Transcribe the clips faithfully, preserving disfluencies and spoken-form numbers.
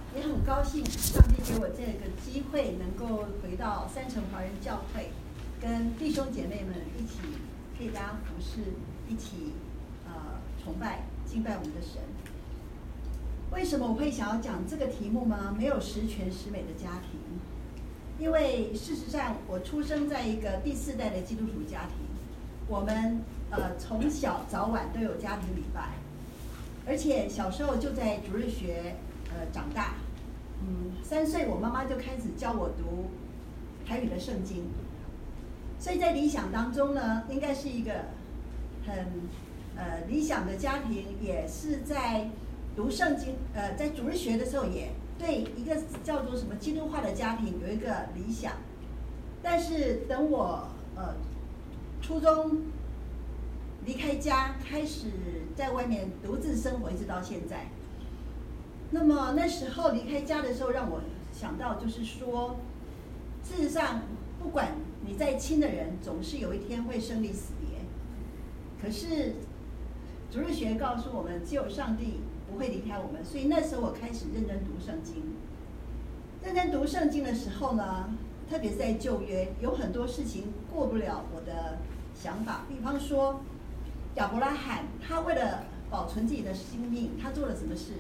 也很高兴上帝给我这个机会，能够回到三城华人教会，跟弟兄姐妹们一起可以大家服侍，一起呃崇拜敬拜我们的神。为什么我会想要讲这个题目吗？没有十全十美的家庭，因为事实上我出生在一个第四代的基督徒家庭，我们呃从小早晚都有家庭礼拜，而且小时候就在主日学呃长大。嗯，三岁我妈妈就开始教我读台语的圣经，所以在理想当中呢，应该是一个很呃理想的家庭，也是在读圣经，呃，在主日学的时候也对一个叫做什么基督化的家庭有一个理想。但是等我呃初中离开家，开始在外面独自生活，一直到现在。那么那时候离开家的时候，让我想到就是说，事实上，不管你再亲的人，总是有一天会生离死别。可是主日学告诉我们，只有上帝不会离开我们，所以那时候我开始认真读圣经。认真读圣经的时候呢，特别是在旧约，有很多事情过不了我的想法。比方说，亚伯拉罕他为了保存自己的性命，他做了什么事？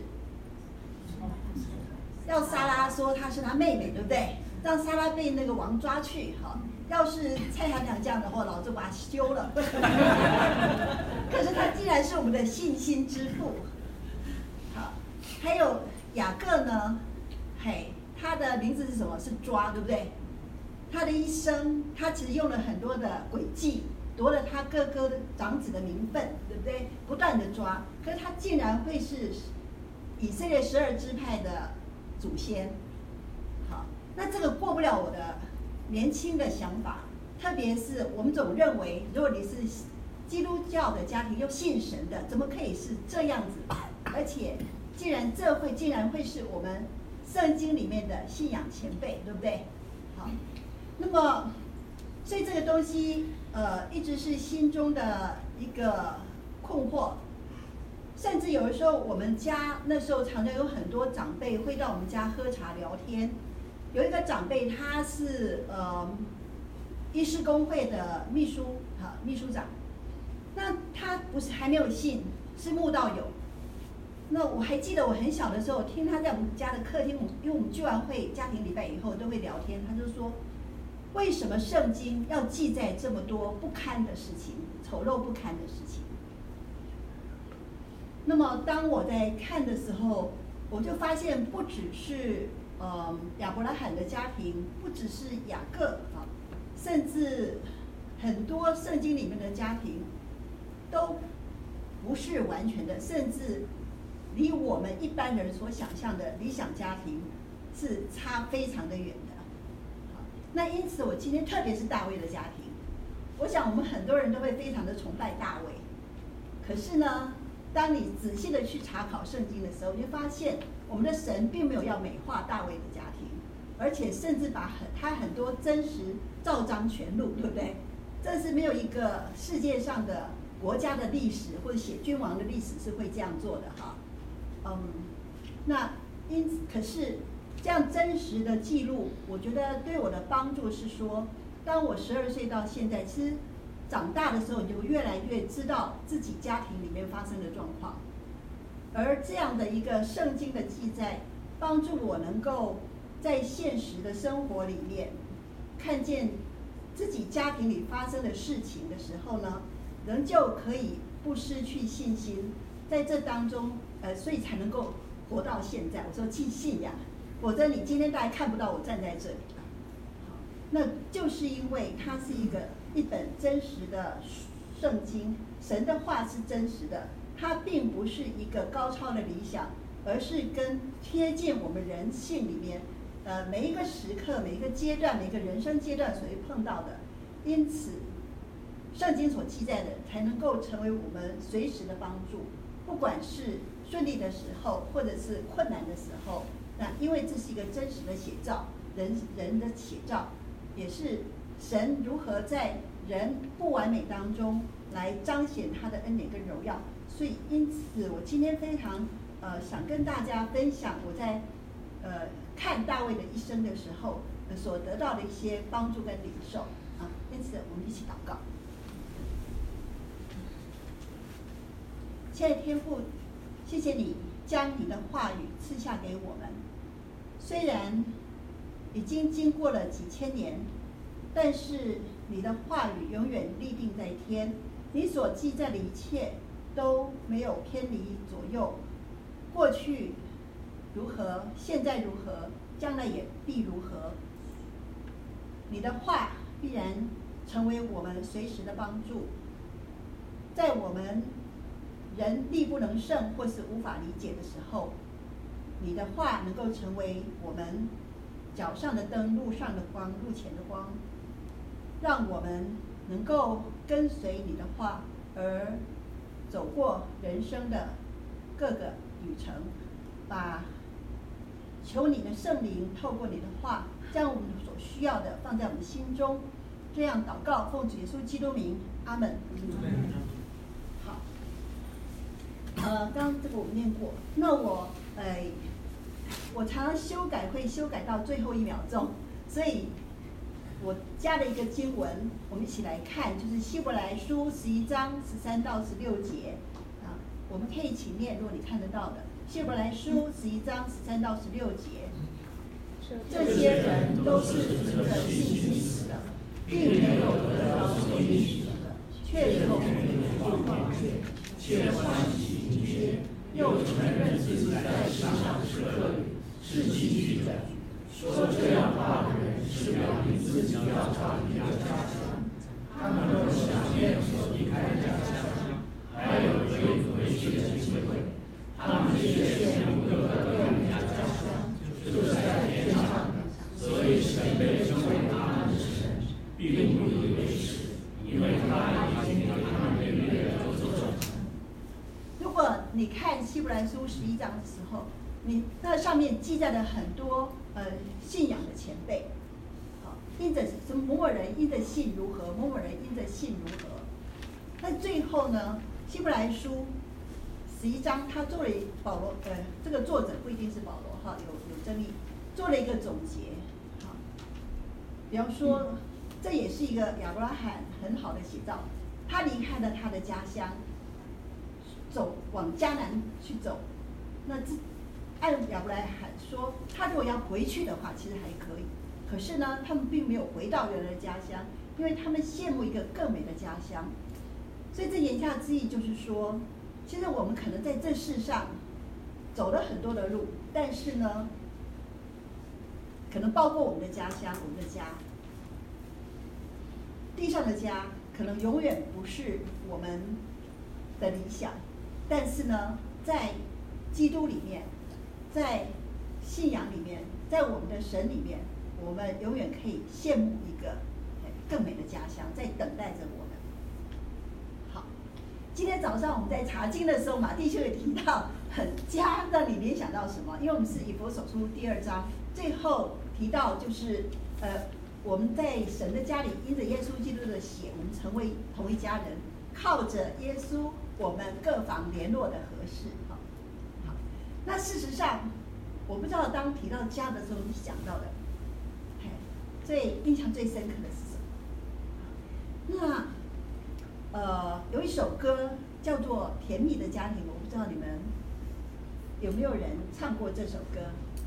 要撒拉说她是她妹妹，对不对？让撒拉被那个王抓去，哈。要是蔡行长这样的话，老子把他休了。可是他既然是我们的信心之父，好，还有雅各呢，嘿，他的名字是什么？是抓，对不对？他的一生，他其实用了很多的诡计，夺了他哥哥的长子的名分，对不对？不断的抓，可是他竟然会是以色列十二支派的祖先。好，那这个过不了我的年轻的想法，特别是我们总认为，如果你是基督教的家庭又信神的，怎么可以是这样子？而且，既然这会竟然会是我们圣经里面的信仰前辈，对不对？好，那么，所以这个东西，呃，一直是心中的一个困惑。甚至有的时候，我们家那时候常常有很多长辈会到我们家喝茶聊天。有一个长辈，他是呃医师公会的秘书，哈，秘书长。那他不是还没有信，是慕道友。那我还记得我很小的时候，听他在我们家的客厅，因为我们聚完会家庭礼拜以后都会聊天，他就说，为什么圣经要记载这么多不堪的事情，丑陋不堪的事情？那么当我在看的时候，我就发现不只是呃亚伯拉罕的家庭，不只是雅各啊，甚至很多圣经里面的家庭都不是完全的，甚至离我们一般人所想象的理想家庭是差非常的远的。好，那因此我今天特别是大卫的家庭，我想我们很多人都会非常的崇拜大卫，可是呢，当你仔细的去查考圣经的时候，你会发现我们的神并没有要美化大卫的家庭，而且甚至把很他很多真实照章全录，对不对？这是没有一个世界上的国家的历史或者写君王的历史是会这样做的哈。嗯，那因此可是这样真实的记录，我觉得对我的帮助是说，当我十二岁到现在，其实长大的时候，你就越来越知道自己家庭里面发生的状况，而这样的一个圣经的记载，帮助我能够在现实的生活里面看见自己家庭里发生的事情的时候呢，仍旧可以不失去信心，在这当中，呃，所以才能够活到现在。我说记信仰，否则你今天大家看不到我站在这里。那就是因为它是一个一本真实的圣经，神的话是真实的，它并不是一个高超的理想，而是跟贴近我们人性里面，呃，每一个时刻、每一个阶段、每一个人生阶段所会碰到的。因此，圣经所记载的才能够成为我们随时的帮助，不管是顺利的时候，或者是困难的时候。那因为这是一个真实的写照，人人的写照。也是神如何在人不完美当中来彰显他的恩典跟荣耀，所以因此我今天非常呃想跟大家分享我在呃看大卫的一生的时候，呃、所得到的一些帮助跟领受啊。因此，我们一起祷告。亲爱的天父，谢谢你将你的话语赐下给我们。虽然已经经过了几千年，但是你的话语永远立定在天，你所记载的一切都没有偏离左右。过去如何，现在如何，将来也必如何。你的话必然成为我们随时的帮助，在我们人力不能胜或是无法理解的时候，你的话能够成为我们脚上的灯，路上的光，路前的光，让我们能够跟随你的话而走过人生的各个旅程。把求你的圣灵透过你的话，将我们所需要的放在我们心中。这样祷告，奉主耶稣基督名，阿门。好，呃，刚刚这个我们念过，那我呃，我常常修改会修改到最后一秒钟，所以我加了一个经文，我们一起来看，就是希伯来书十一章十三到十六节啊，我们可以一起念，如果你看得到的。希伯来书十一章十三到十六节，这些人都是凭着信心死的，并没有得到所应许的，却从不忘却，却欢喜迎接，又承认自己在世上是客旅，是寄居的。说这样话的人是表明自己要逃离了家乡，他们都想念所离开的家乡，还有追回去的机会。他们却羡慕各个更加家乡，就在天上，所以神被称为他们的神，并不以为耻，因为他已经给他们预备了作证。 如果你看希伯来书十一章的时候，你那上面记载了很多呃信仰的前辈，好，因着什么某某人因着信如何，某某人因着信如何。那最后呢，希伯来书十一章，他做了保罗，呃，这个作者不一定是保罗哈，有有争议，做了一个总结，哈，比方说，这也是一个亚伯拉罕很好的写照，他离开了他的家乡，走往迦南去走，那这按亚伯拉罕说，他如果要回去的话，其实还可以，可是呢，他们并没有回到原来的家乡，因为他们羡慕一个更美的家乡，所以这言下之意就是说。其实我们可能在这世上走了很多的路，但是呢，可能包括我们的家乡，我们的家，地上的家，可能永远不是我们的理想，但是呢，在基督里面，在信仰里面，在我们的神里面，我们永远可以羡慕一个更美的家乡，在等待着我们。今天早上我们在查经的时候，马弟兄也提到，很家让你联想到什么？因为我们是以弗所书第二章最后提到，就是呃我们在神的家里，因着耶稣基督的血，我们成为同一家人，靠着耶稣，我们各房联络的合适。好，好，那事实上，我不知道当提到家的时候，你想到的，嘿，最印象最深刻的是什么？那。呃，有一首歌叫做《甜蜜的家庭》，我不知道你们有没有人唱过这首歌。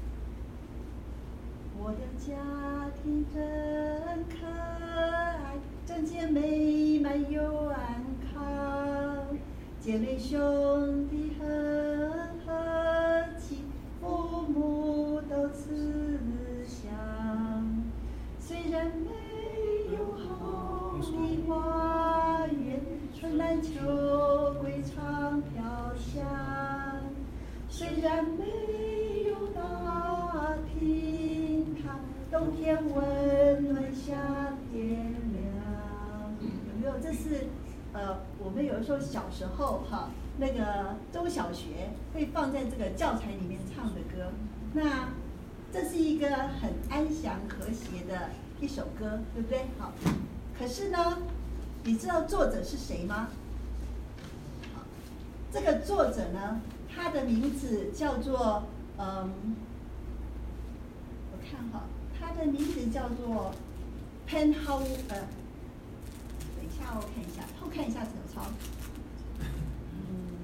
我的家庭真可爱，整洁美满又安康，姐妹兄弟很和气，父母都慈祥。虽然没有红的花园，春兰秋桂常飘香。虽然没有大厅堂，冬天温暖，夏天凉。有没有？这是呃，我们有的时候小时候哈，那个中小学会放在这个教材里面唱的歌。那这是一个很安详和谐的一首歌，对不对？好，可是呢，你知道作者是谁吗？好，这个作者呢，他的名字叫做嗯哈，他的名字叫做 Pen How 呃，等一下我看一下，偷看一下手抄。嗯，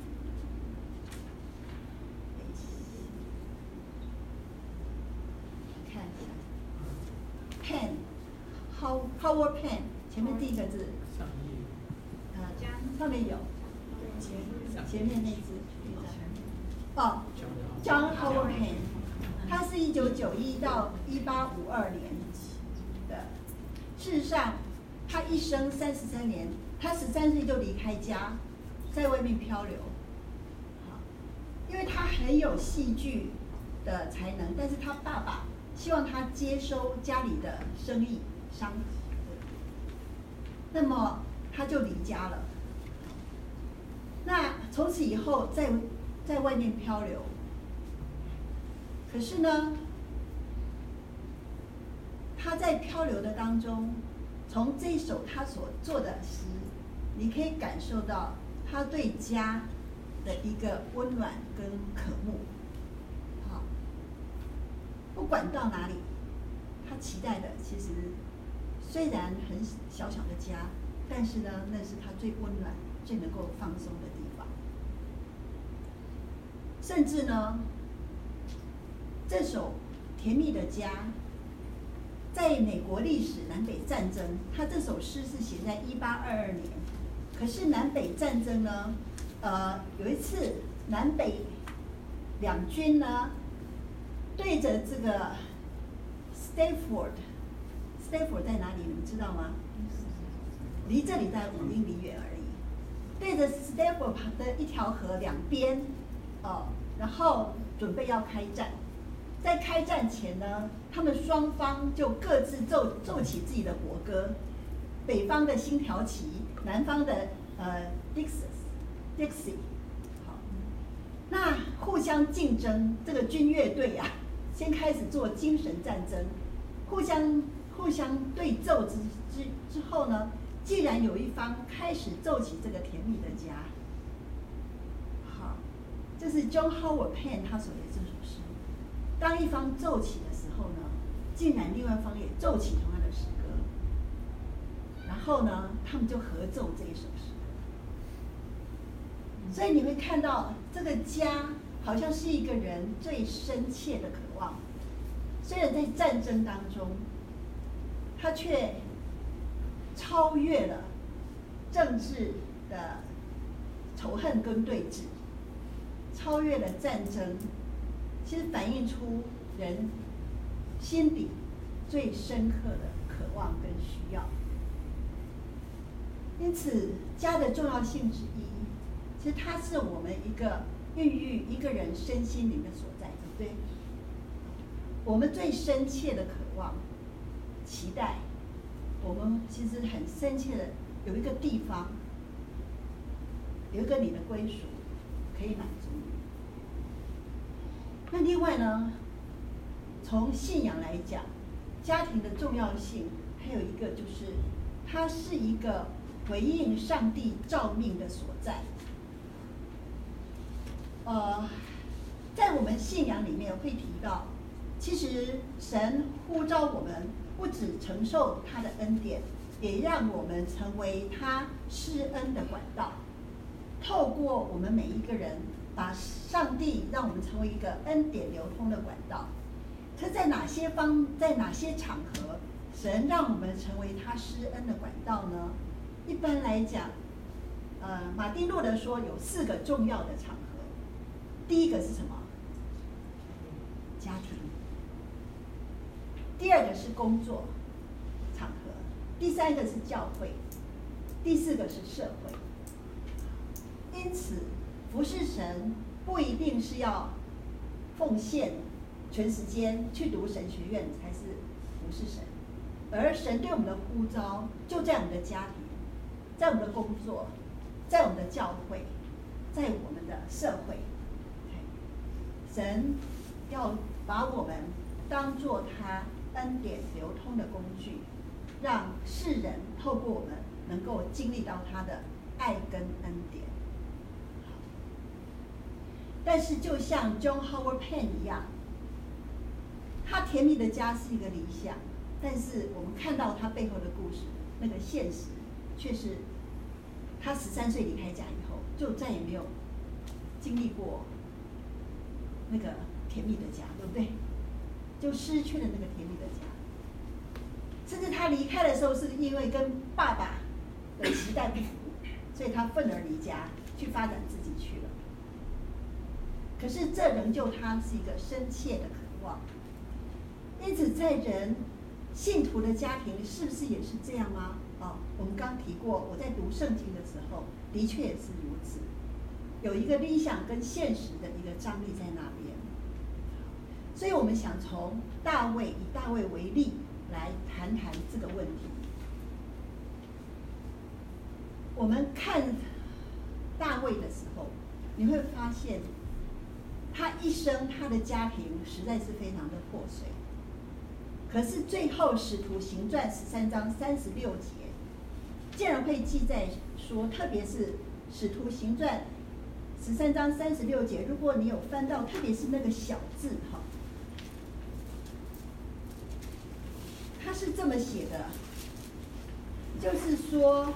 看一下 ，Pen How Howard Pen 前面第一个字，呃，上面有，前面那字，哦 ，John Howard Pen。他是一九九一到一八五二年的。事实上，他一生三十三年，他十三岁就离开家，在外面漂流。好，因为他很有戏剧的才能，但是他爸爸希望他接收家里的生意商，那么他就离家了。那从此以后，在在外面漂流。可是呢，他在漂流的当中，从这一首他所做的诗，你可以感受到他对家的一个温暖跟渴慕。好，不管到哪里，他期待的其实虽然很小小的家，但是呢，那是他最温暖、最能够放松的地方。甚至呢，这首《甜蜜的家》在美国历史南北战争，他这首诗是写在一八二二年。可是南北战争呢，呃，有一次南北两军呢，对着这个 Stafford，Stafford 在哪里？你们知道吗？离这里在五英里远而已。对着 Stafford 旁的一条河两边，哦，然后准备要开战。在开战前呢，他们双方就各自奏奏起自己的国歌，北方的星条旗，南方的呃 Dixie，Dixie， 好，那互相竞争，这个军乐队啊，先开始做精神战争，互相互相对奏之之之后呢，既然有一方开始奏起这个甜蜜的家，好，这是 John Howard Pen 他所写的这首诗。当一方奏起的时候呢，竟然另外一方也奏起同样的诗歌，然后呢，他们就合奏这一首诗歌。所以你会看到，这个家好像是一个人最深切的渴望。虽然在战争当中，他却超越了政治的仇恨跟对峙，超越了战争。其实反映出人心底最深刻的渴望跟需要。因此，家的重要性之一，其实它是我们一个孕育一个人身心灵的所在，对不对？我们最深切的渴望、期待，我们其实很深切的有一个地方，有一个你的归属，可以满足你。那另外呢，从信仰来讲，家庭的重要性还有一个就是，它是一个回应上帝召命的所在。呃，在我们信仰里面会提到，其实神呼召我们，不只承受他的恩典，也让我们成为他施恩的管道，透过我们每一个人。把上帝让我们成为一个恩典流通的管道。可在哪些方，在哪些场合，神让我们成为他施恩的管道呢？一般来讲，呃，马丁路德说有四个重要的场合。第一个是什么？家庭。第二个是工作场合。第三个是教会。第四个是社会。因此，服侍神不一定是要奉献全时间去读神学院才是服侍神，而神对我们的呼召就在我们的家庭，在我们的工作，在我们的教会，在我们的社会。神要把我们当作他恩典流通的工具，让世人透过我们能够经历到他的爱跟恩典。但是就像 John Howard Pen 一样， 他甜蜜的家是一个理想，但是我们看到他背后的故事，那个现实却是，他十三岁离开家以后，就再也没有经历过那个甜蜜的家，对不对？就失去了那个甜蜜的家。甚至他离开的时候，是因为跟爸爸的期待不符，所以他愤而离家，去发展自己去了。可是这仍旧他是一个深切的渴望。因此，在人信徒的家庭，是不是也是这样吗？哦，我们刚提过，我在读圣经的时候，的确也是如此，有一个理想跟现实的一个张力在那边。所以我们想从大卫，以大卫为例来谈谈这个问题。我们看大卫的时候，你会发现，他一生他的家庭实在是非常的破碎。可是最后《使徒行传》十三章三十六节，竟然会记载说，特别是《使徒行传》十三章三十六节，如果你有翻到，特别是那个小字哈，他是这么写的，就是说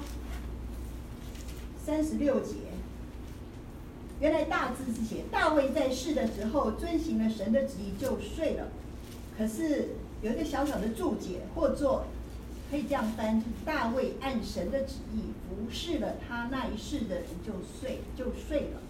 三十六节，原来大字是写大卫在世的时候遵行了神的旨意就睡了，可是有一个小小的注解，或作可以这样翻：大卫按神的旨意服侍了他那一世的人就睡就睡了。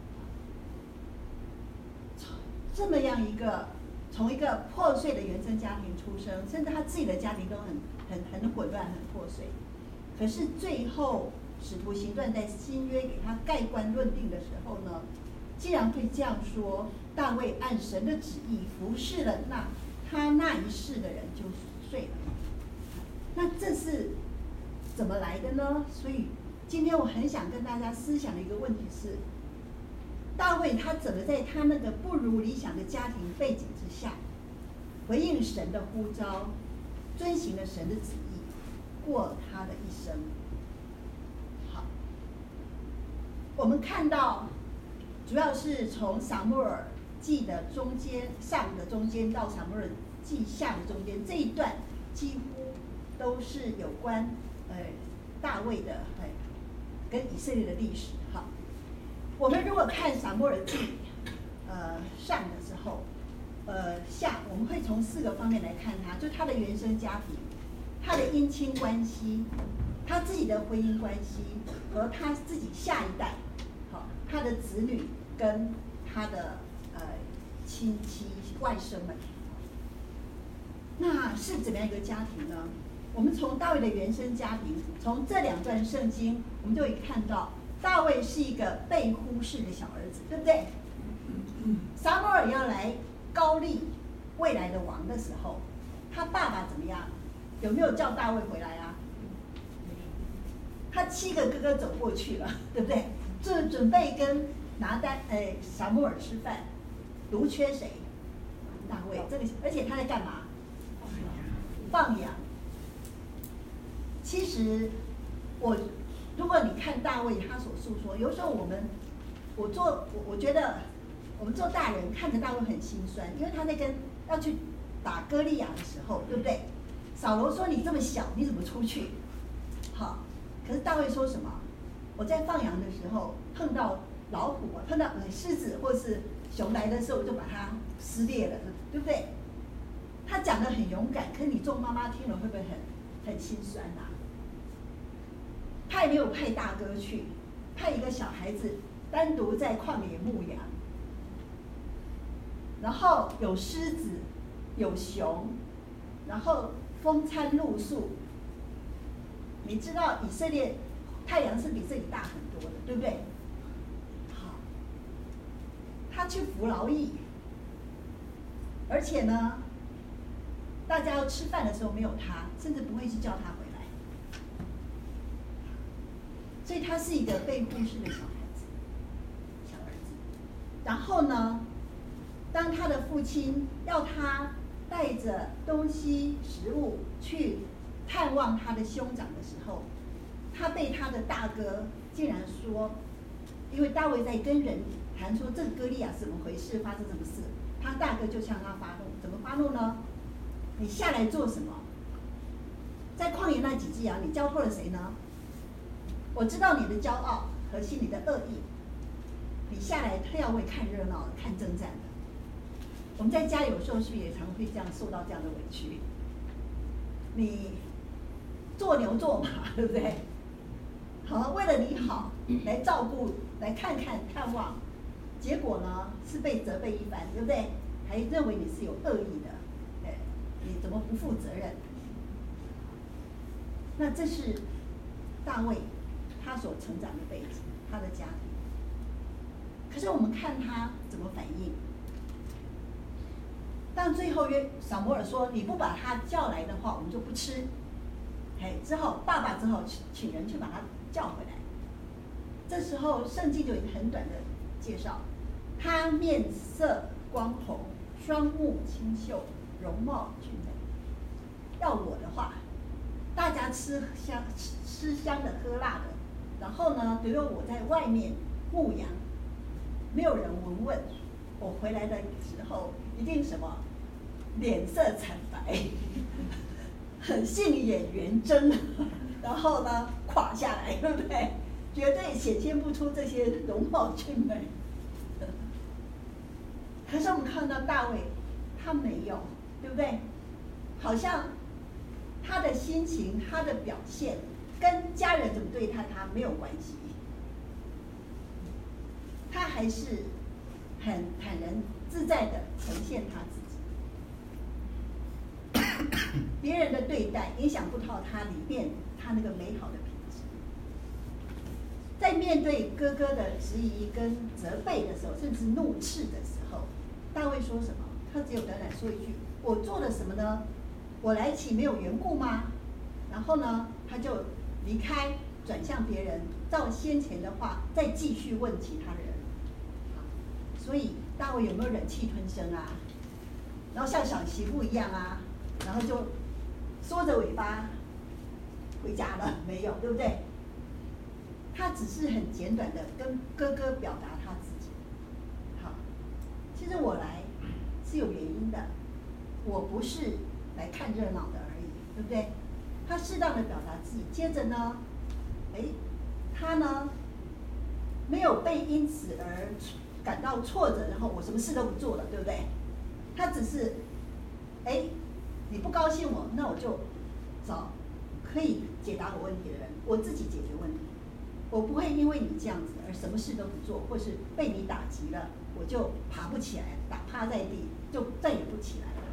这么样一个从一个破碎的原生家庭出生，甚至他自己的家庭都很很很混乱、很破碎。可是最后使徒行传在新约给他盖棺论定的时候呢，既然会这样说：大卫按神的旨意服侍了那。他那一世的人就睡了，那这是怎么来的呢？所以今天我很想跟大家思想的一个问题是：大卫他怎么在他那个不如理想的家庭背景之下，回应神的呼召，遵行了神的旨意，过他的一生？好，我们看到，主要是从撒母耳记的中间上的中间到撒母耳记下的中间这一段，几乎都是有关呃大卫的哎跟以色列的历史。好，我们如果看撒母耳记呃上的时候，呃下我们会从四个方面来看他，就他的原生家庭、他的姻亲关系、他自己的婚姻关系和他自己下一代，好，他的子女跟他的呃亲戚外甥们。那是怎么样一个家庭呢？我们从大卫的原生家庭，从这两段圣经，我们就可以看到，大卫是一个被忽视的小儿子，对不对？撒母耳要来高立未来的王的时候，他爸爸怎么样？有没有叫大卫回来啊？他七个哥哥走过去了，对不对？就准备跟拿单哎撒母耳吃饭，独缺谁？大卫。这个，而且他在干嘛？放羊。其实我，如果你看大卫他所诉说，有时候我们，我做我我觉得我们做大人看着大卫很心酸，因为他在跟要去打歌利亚的时候，对不对？扫罗说：“你这么小，你怎么出去？”好，可是大卫说什么？我在放羊的时候碰到老虎啊，碰到呃狮子或是熊来的时候，我就把它撕裂了，对不对？他讲得很勇敢，可是你做妈妈听了会不会很很心酸啊？他也没有派大哥去，派一个小孩子单独在旷野牧羊，然后有狮子，有熊，然后风餐露宿。你知道以色列太阳是比这里大很多的，对不对？好，他去服劳役，而且呢，大家要吃饭的时候没有他，甚至不会去叫他回来，所以他是一个被忽视的小孩子、小儿子。然后呢，当他的父亲要他带着东西、食物去探望他的兄长的时候，他被他的大哥竟然说，因为大卫在跟人谈说这个歌利亚怎么回事，发生什么事，他大哥就向他发怒，怎么发怒呢？你下来做什么？在旷野那几季啊，你交托了谁呢？我知道你的骄傲和心里的恶意，你下来他要为看热闹的、看征战的。我们在家有时候是不是也常会这样受到这样的委屈？你做牛做马，对不对？好，为了你好来照顾、来看看、看望，结果呢是被责备一番，对不对？还认为你是有恶意的，哎，你怎么不负责任？那这是大卫他所成长的背景，他的家庭。可是我们看他怎么反应。当最后约撒母耳说：“你不把他叫来的话，我们就不吃。”哎，之后爸爸只好请请人去把他叫回来。这时候圣经就有一个很短的介绍：他面色光红，双目清秀，容貌俊美。要我的话，大家吃香吃香的喝辣的，然后呢，只有我在外面牧羊，没有人闻问。我回来的时候，一定什么脸色惨白，很杏眼圆睁，然后呢垮下来，对不对？绝对显现不出这些容貌俊美。可是我们看到大卫，他没有，对不对？好像他的心情、他的表现，跟家人怎么对待他没有关系。他还是很坦然自在的呈现他自己，别人的对待影响不到他里面他那个美好的品质。在面对哥哥的质疑跟责备的时候，甚至怒斥的时候，大卫说什么？他只有短短说一句：“我做了什么呢？我来岂没有缘故吗？”然后呢，他就离开，转向别人，照先前的话再继续问其他人。所以大卫有没有忍气吞声啊？然后像小媳妇一样啊，然后就缩着尾巴回家了？没有，对不对？他只是很简短的跟哥哥表达他自己。好，其实我来是有原因的，我不是来看热闹的而已，对不对？他适当的表达自己，接着呢，哎，他呢没有被因此而感到挫折，然后我什么事都不做了，对不对？他只是，哎，你不高兴我，那我就找可以解答我问题的人，我自己解决问题。我不会因为你这样子而什么事都不做，或是被你打击了，我就爬不起来，打趴在地，就再也不起来了。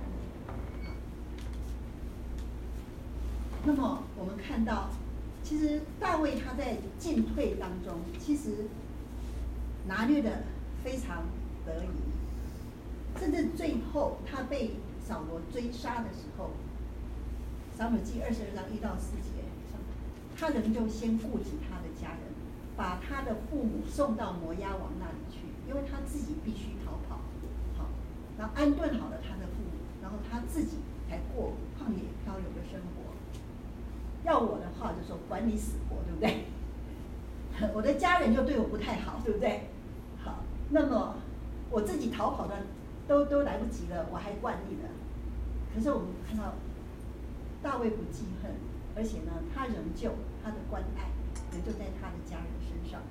那么我们看到，其实大卫他在进退当中，其实拿捏的非常得宜，甚至最后他被扫罗追杀的时候，撒母耳记二十二章一到四节，他仍旧先顾及他的家人，把他的父母送到摩押王那里去，因为他自己必须逃跑，好，然后安顿好了他的父母，然后他自己才过旷野漂流的生活。要我的话，就说管你死活，对不对？我的家人就对我不太好，对不对？好，那么我自己逃跑的都都来不及了，我还惯你的。可是我们看到大卫不记恨，而且呢，他仍旧他的关爱仍旧在他的家人身上。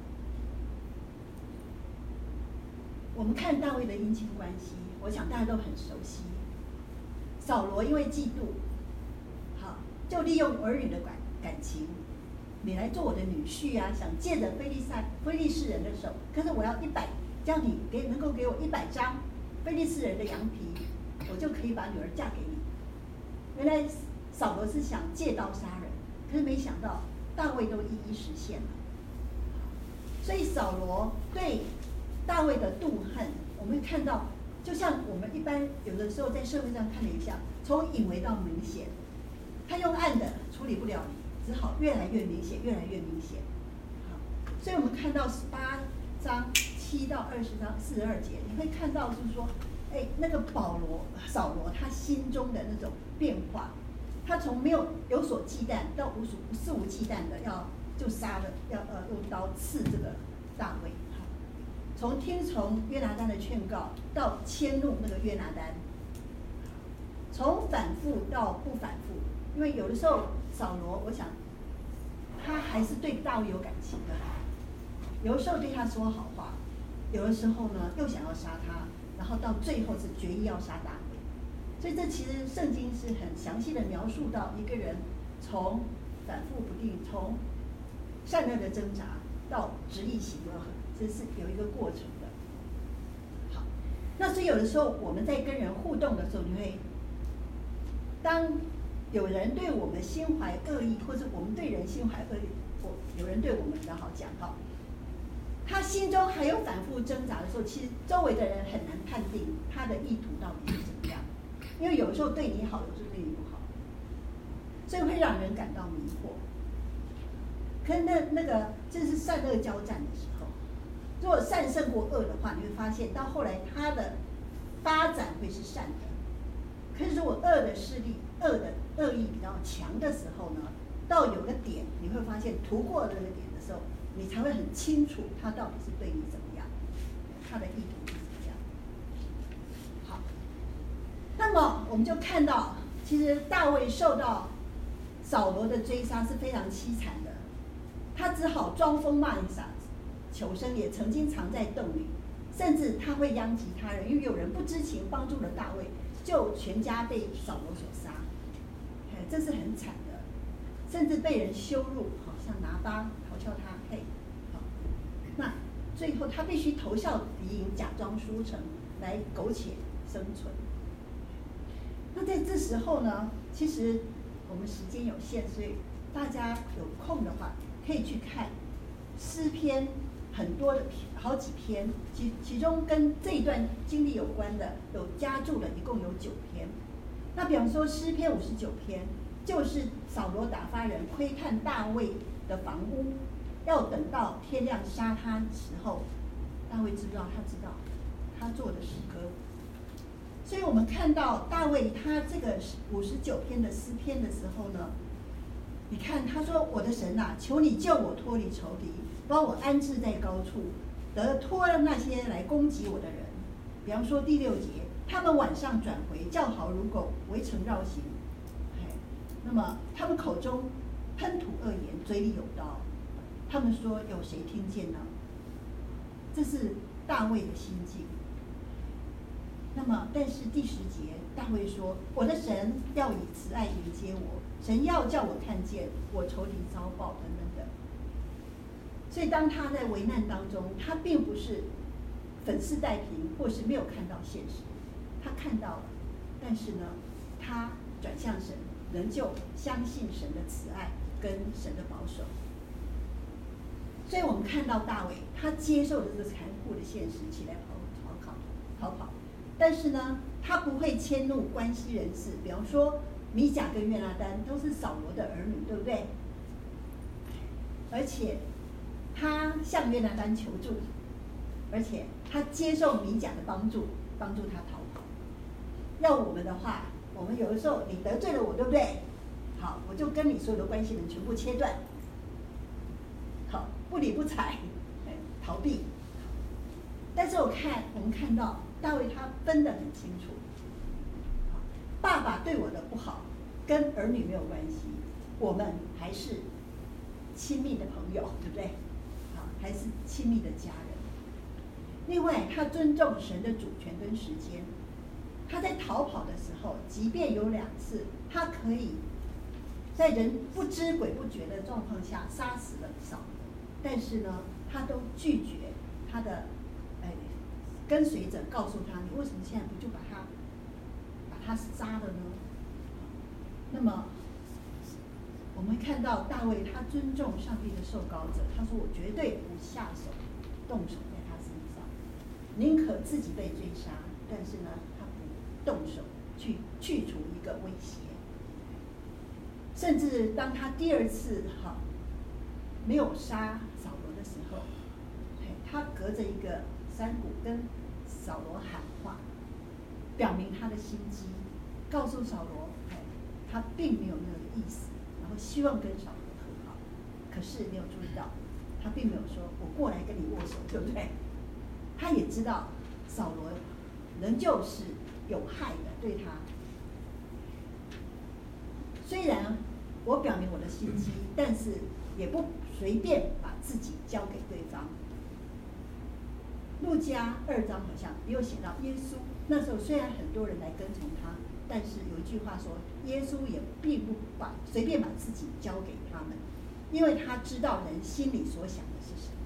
我们看大卫的姻亲关系，我想大家都很熟悉。扫罗因为嫉妒，好，就利用儿女的感感情，你来做我的女婿啊，想借着非利赛非利士人的手，可是我要一百，这样你给能够给我一百张非利士人的羊皮，我就可以把女儿嫁给你。原来扫罗是想借刀杀人，可是没想到大卫都一一实现了。所以扫罗对大卫的妒恨，我们看到，就像我们一般有的时候在社会上看了一下，从隐微到明显，他用暗的处理不了你，只好越来越明显，越来越明显。好，所以我们看到十八章七到二十章四十二节，你会看到就是说，哎，那个保罗扫罗他心中的那种变化，他从没有有所忌惮到无所肆无忌惮的要就杀了，要呃用刀刺这个大卫。 从听从约拿单的劝告到迁怒那个约拿单，从反复到不反复，因为有的时候扫罗，我想他还是对大卫有感情的，有的时候对他说好话，有的时候呢又想要杀他，然后到最后是决意要杀大卫。所以这其实圣经是很详细的描述到一个人从反复不定，从善恶的挣扎到执意行恶，这是有一个过程的。好，那所以有的时候我们在跟人互动的时候，你会当有人对我们心怀恶意，或者我们对人心怀恶意，我有人对我们比较好讲哈，他心中还有反复挣扎的时候，其实周围的人很难判定他的意图到底是怎么样，因为有的时候对你好，有时候对你不好，所以会让人感到迷惑。可是那那个这是善恶交战的时候，如果善胜过恶的话，你会发现到后来它的发展会是善的。可是如果恶的势力、恶的恶意比较强的时候呢，到有个点，你会发现突过这个点的时候，你才会很清楚他到底是对你怎么样，他的意图是怎么样。好，那么我们就看到，其实大卫受到扫罗的追杀是非常凄惨的，他只好装疯卖傻求生，也曾经藏在洞里，甚至他会殃及他人，因为有人不知情帮助了大卫，就全家被扫罗所杀，哎，这是很惨的，甚至被人羞辱，好像拿巴嘲笑他，嘿，好，那最后他必须投效敌营，假装书城来苟且生存。那在这时候呢，其实我们时间有限，所以大家有空的话可以去看诗篇很多的篇，好几篇，其其中跟这一段经历有关的有加注的，一共有九篇。那比方说诗篇五十九篇，就是扫罗打发人窥探大卫的房屋，要等到天亮杀他时候，大卫知道，他知道他做的诗歌。所以我们看到大卫他这个五十九篇的诗篇的时候呢，你看他说：“我的神啊，求你救我脱离仇敌，把我安置在高处，得脱那些来攻击我的人。”比方说第六节，他们晚上转回，叫好如狗，围城绕行。那么他们口中喷吐恶言，嘴里有刀。他们说：“有谁听见呢？”这是大卫的心境。那么，但是第十节，大卫说：“我的神要以慈爱迎接我，神要叫我看见我仇敌遭报，等等等。”所以，当他在危难当中，他并不是粉饰太平，或是没有看到现实，他看到了，但是呢，他转向神，仍旧相信神的慈爱跟神的保守。所以我们看到大卫，他接受了这个残酷的现实，起来跑逃跑逃跑。但是呢，他不会迁怒关系人士，比方说米甲跟约拿单都是扫罗的儿女，对不对？而且他向约拿单求助，而且他接受米甲的帮助，帮助他逃跑。要我们的话，我们有的时候你得罪了我，对不对？好，我就跟你所有的关系人全部切断，好，不理不睬，逃避。但是我看我们看到大卫他分得很清楚，爸爸对我的不好跟儿女没有关系，我们还是亲密的朋友，对不对？好，还是亲密的家人。另外，他尊重神的主权跟时间。他在逃跑的时候，即便有两次，他可以在人不知鬼不觉的状况下杀死了扫罗，但是呢，他都拒绝他的哎跟随者告诉他：“你为什么现在不就把他把他杀了呢？”那么，我们看到大卫他尊重上帝的受膏者，他说：“我绝对不下手动手在他身上，宁可自己被追杀，但是呢，他不动手去去除一个威胁。”甚至当他第二次哈没有杀扫罗的时候，他隔着一个山谷跟扫罗喊话，表明他的心机，告诉扫罗，他并没有那个意思，然后希望跟扫罗和好。可是你有注意到，他并没有说我过来跟你握手，对不对？ 他也知道扫罗仍旧是有害的对他。虽然我表明我的心机，但是也不随便把自己交给对方。路加二章好像也有写到，耶稣那时候虽然很多人来跟从他，但是有一句话说，耶稣也并不把随便把自己交给他们，因为他知道人心里所想的是什么。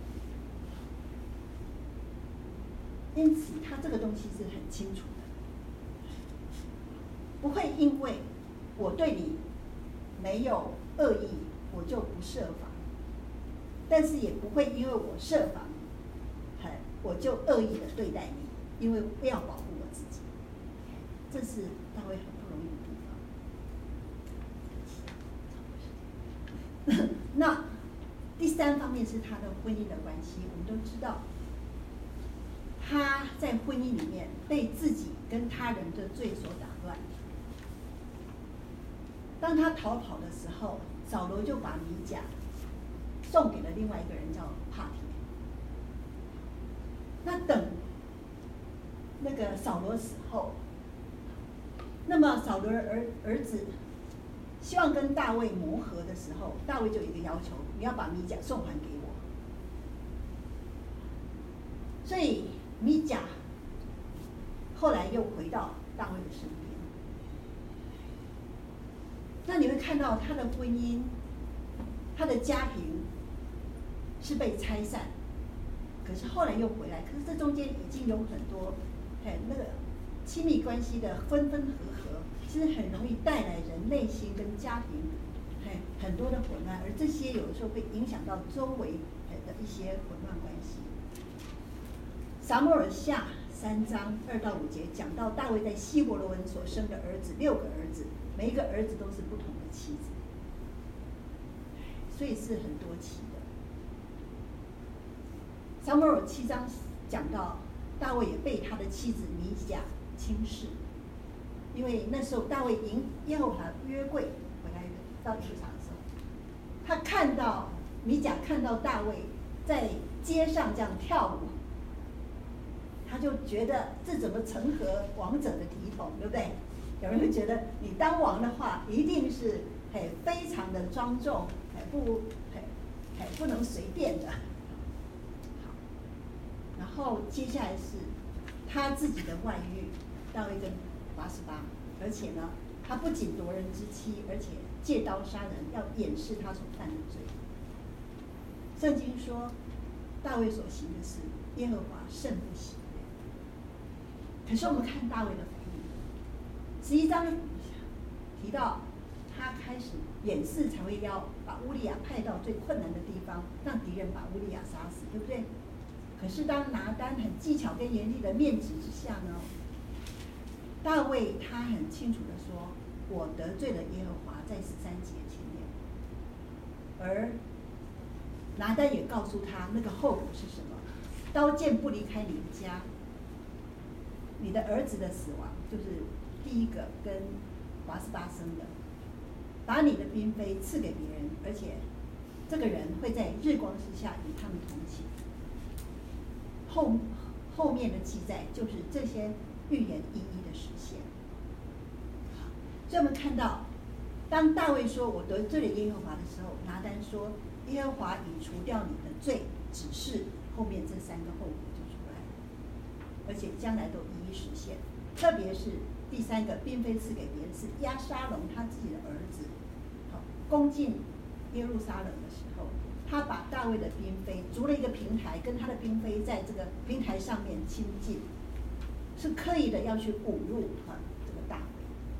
因此，他这个东西是很清楚的，不会因为我对你没有恶意，我就不设防；但是也不会因为我设防，我就恶意的对待你，因为要保护我自己。这是大卫很不容易的地方。那第三方面是他的婚姻的关系，我们都知道，他在婚姻里面被自己跟他人的罪所打乱。当他逃跑的时候，扫罗就把米甲送给了另外一个人，叫帕提。那等那个扫罗死后，那么扫罗儿儿子希望跟大卫磨合的时候，大卫就有一个要求：你要把米甲送还给我。所以米甲后来又回到大卫的身边。那你会看到他的婚姻，他的家庭是被拆散。可是后来又回来，可是这中间已经有很多，哎，那个亲密关系的分分合合，其实很容易带来人内心跟家庭，哎，很多的混乱，而这些有的时候会影响到周围的一些混乱关系。撒母耳下三章二到五节讲到大卫在希伯罗文所生的儿子六个儿子，每一个儿子都是不同的妻子，所以是很多妻的。撒母耳七章讲到大卫也被他的妻子米甲轻视，因为那时候大卫迎耶和华约柜回来到市场的时候，他看到米甲看到大卫在街上这样跳舞，他就觉得这怎么成合王者的体统，对不对？有人会觉得你当王的话，一定是很非常的庄重，很不很很不能随便的。然后接下来是他自己的外遇，大卫跟拔示巴，而且呢，他不仅夺人之妻，而且借刀杀人，要掩饰他所犯的罪。圣经说，大卫所行的事，耶和华甚不喜悦。可是我们看大卫的反应，十一章提到他开始掩饰，才会要把乌利亚派到最困难的地方，让敌人把乌利亚杀死，对不对？可是当拿单很技巧跟严厉的面指之下呢，大卫他很清楚的说，我得罪了耶和华，在十三节前面。而拿单也告诉他那个后果是什么，刀剑不离开你的家，你的儿子的死亡就是第一个跟拔示巴生的，把你的嫔妃赐给别人，而且这个人会在日光之下与他们同寝。后后面的记载就是这些预言一一的实现。所以我们看到，当大卫说我得罪了耶和华的时候，拿单说耶和华已除掉你的罪，只是后面这三个后果就出来了，而且将来都一一实现。特别是第三个嫔妃赐给别人，是押沙龙他自己的儿子，好攻进耶路撒冷的时候，他把大卫的嫔妃筑了一个平台，跟他的嫔妃在这个平台上面亲近，是刻意的要去侮辱啊这个大卫。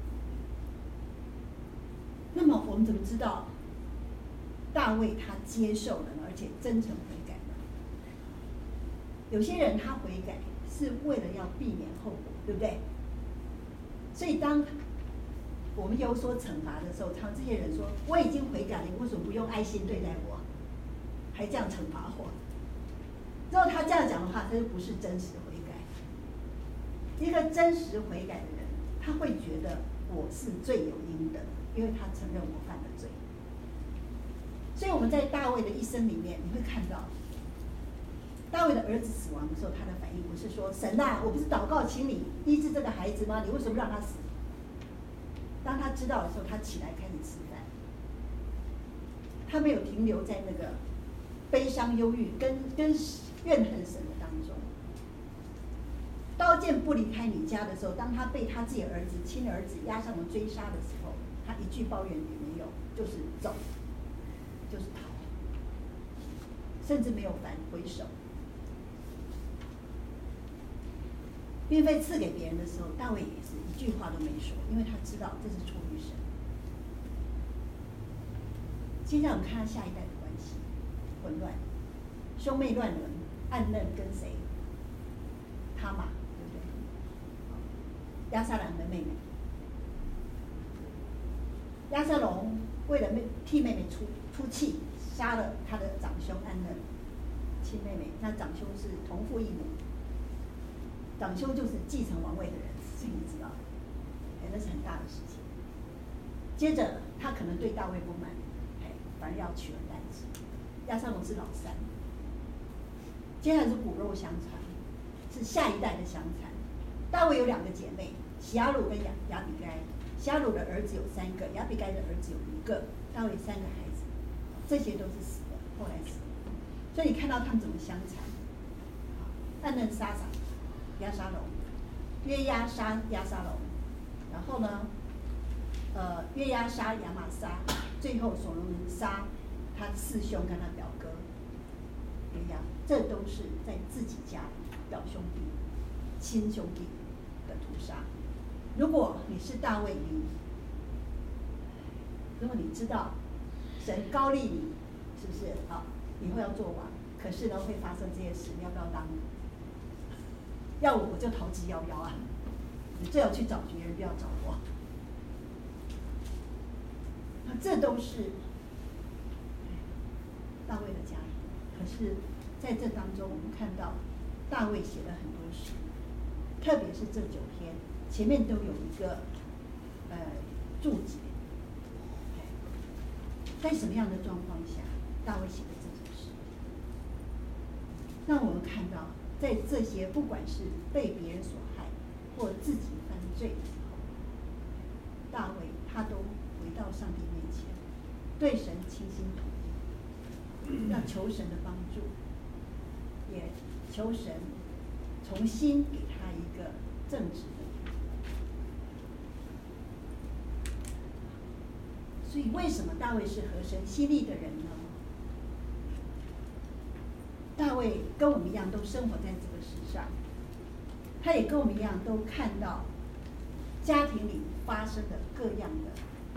那么我们怎么知道大卫他接受了呢？而且真诚悔改呢？有些人他悔改是为了要避免后果，对不对？所以当我们有所惩罚的时候，常这些人说我已经悔改了，你为什么不用爱心对待我，还这样惩罚我？如果他这样讲的话，他就不是真实悔改。一个真实悔改的人，他会觉得我是罪有应得，因为他承认我犯了罪。所以我们在大卫的一生里面，你会看到大卫的儿子死亡的时候，他的反应不是说神啊，我不是祷告请你医治这个孩子吗？你为什么让他死？当他知道的时候，他起来开始吃饭。他没有停留在那个悲伤、忧郁跟跟怨恨神的当中。刀剑不离开你家的时候，当他被他自己的儿子、亲儿子押上了追杀的时候，他一句抱怨也没有，就是走，就是逃，甚至没有反回首。并非赐给别人的时候，大卫也是一句话都没说，因为他知道这是出于神。接下来我们看他下一代的关系，混乱，兄妹乱伦，暗嫩跟谁？他玛，对不对？亚撒兰的妹妹，亚撒龙为了妹替妹妹出出气，杀了他的长兄暗嫩，亲妹妹，那长兄是同父异母。长兄就是继承王位的人，这你知道，哎，那是很大的事情。接着他可能对大卫不满，哎，反而要取而代之。亚撒龙是老三，接下来是骨肉相传，是下一代的相传。大卫有两个姐妹，喜亚鲁跟亚亚比该。喜亚鲁的儿子有三个，亚比该的儿子有一个，大卫三个孩子，这些都是死的，后来死的。所以你看到他们怎么相残。暗嫩杀长亚沙龙，约押杀亚沙龙，然后呢，呃，约押杀亚玛撒，最后所罗门杀他四兄跟他表哥约押，这都是在自己家表兄弟、亲兄弟的屠杀。如果你是大卫你，如果你知道神高立你，是不是好？以后要做王，可是呢会发生这些事，你要不要当？要我我就逃之夭夭啊！你最好去找别人，不要找我。那这都是大卫的家庭。可是在这当中，我们看到大卫写了很多诗，特别是这九篇，前面都有一个呃注解。在什么样的状况下，大卫写的这首诗？让我们看到。在这些不管是被别人所害或自己犯罪的时候，大卫他都回到上帝面前，对神倾心吐意，要求神的帮助，也求神重新给他一个正直的。所以，为什么大卫是合神心意的人呢？大卫跟我们一样，都生活在这个世上，他也跟我们一样，都看到家庭里发生的各样的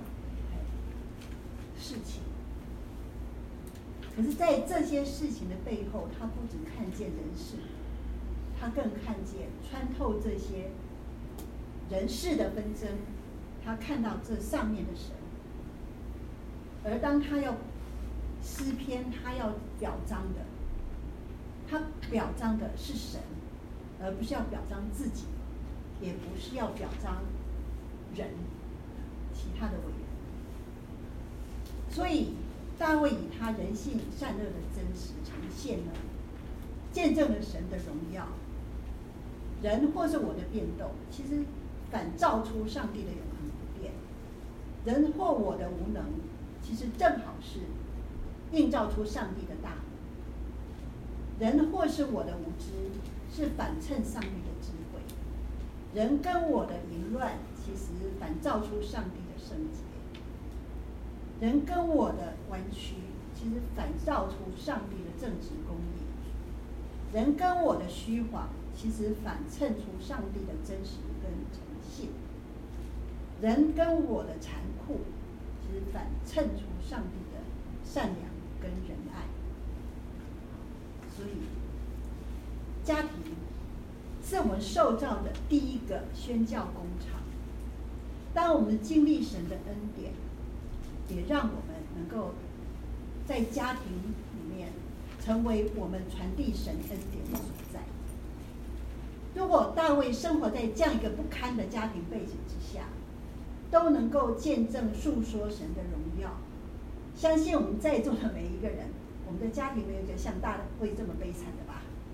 事情。可是，在这些事情的背后，他不只看见人事，他更看见穿透这些人事的纷争，他看到这上面的神。而当他要诗篇，他要表彰的。他表彰的是神，而不是要表彰自己，也不是要表彰人，其他的伟人。所以大卫以他人性善恶的真实呈现呢，见证了神的荣耀。人或是我的变动，其实反照出上帝的永恒不变；人或我的无能，其实正好是映照出上帝的大能。人或是我的无知，是反衬上帝的智慧；人跟我的淫乱，其实反照出上帝的圣洁；人跟我的弯曲，其实反照出上帝的正直公义；人跟我的虚谎，其实反衬出上帝的真实跟诚信；人跟我的残酷，其实反衬出上帝的善良跟仁爱。所以，家庭是我们受造的第一个宣教工厂。当我们经历神的恩典，也让我们能够在家庭里面成为我们传递神恩典的所在。如果大卫生活在这样一个不堪的家庭背景之下，都能够见证述说神的荣耀，相信我们在座的每一个人，我们的家庭没有一个像大卫这么悲惨的吧？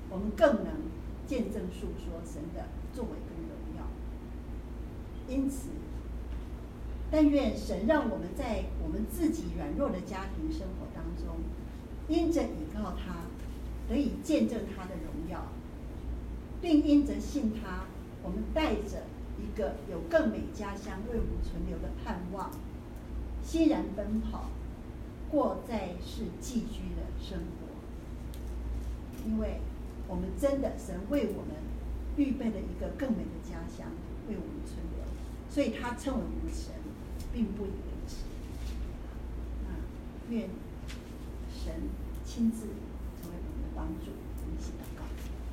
我们更能见证述说神的作为跟荣耀。因此，但愿神让我们在我们自己软弱的家庭生活当中，因着倚靠他，得以见证他的荣耀，并因着信他，我们带着一个有更美家乡为我们存留的盼望，欣然奔跑，过在世寄居的生活。因为我们真的神为我们预备了一个更美的家乡为我们存留，所以他称为我们神，并不以为耻。啊，愿神亲自成为我们的帮助。我们一起祷告。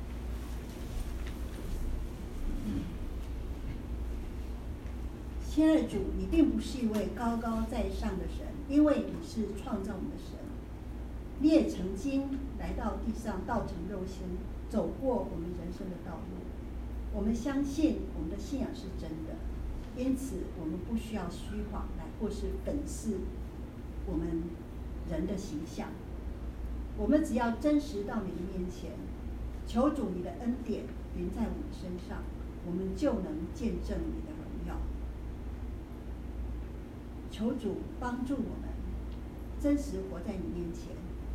亲爱的主，你并不是一位高高在上的神，因为你是创造我们的神。你也曾经来到地上，道成肉身，走过我们人生的道路。我们相信我们的信仰是真的，因此我们不需要虚谎来或是粉饰我们人的形象。我们只要真实到你的面前，求主你的恩典临在我们身上，我们就能见证你的荣耀。求主帮助我们真实活在你面前，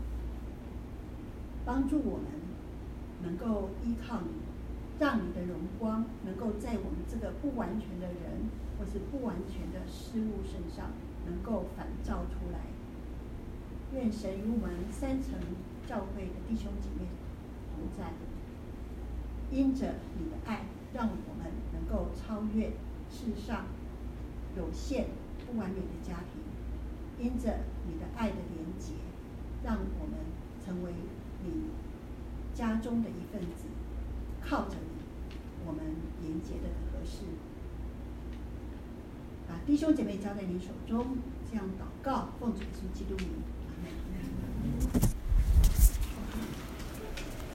帮助我们能够依靠你，让你的荣光能够在我们这个不完全的人或是不完全的事物身上能够反照出来。愿神与我们三层教会的弟兄姐妹同在，因着你的爱，让我们能够超越世上有限不完美的家庭，因着你的爱的连结，让我们成为你家中的一份子，靠着你，我们连结的合适。把弟兄姐妹交在你手中，这样祷告，奉主耶稣基督名。